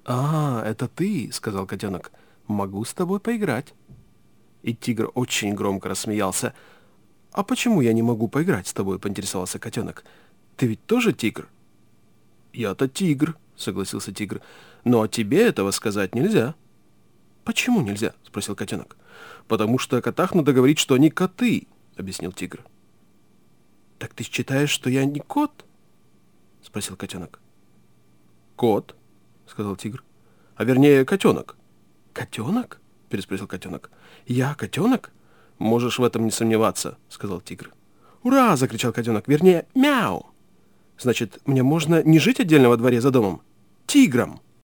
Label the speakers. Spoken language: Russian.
Speaker 1: «А, это ты», — сказал котенок. «Могу с тобой поиграть». И тигр очень громко рассмеялся. «А почему я не могу поиграть с тобой?» — поинтересовался котенок. «Ты ведь тоже тигр?» «Я-то тигр», — согласился тигр. «Но тебе этого сказать нельзя». «Почему нельзя?» — спросил котенок. «Потому что о котах надо говорить, что они коты», — объяснил тигр. «Так ты считаешь, что я не кот?» — спросил котенок. «Кот», — сказал тигр. «А вернее, котенок». «Котенок?» — переспросил котенок. «Я котенок?» «Можешь в этом не сомневаться», — сказал тигр. «Ура!» — закричал котенок. «Вернее, мяу!» «Значит, мне можно не жить отдельно во дворе за домом? Тигром!»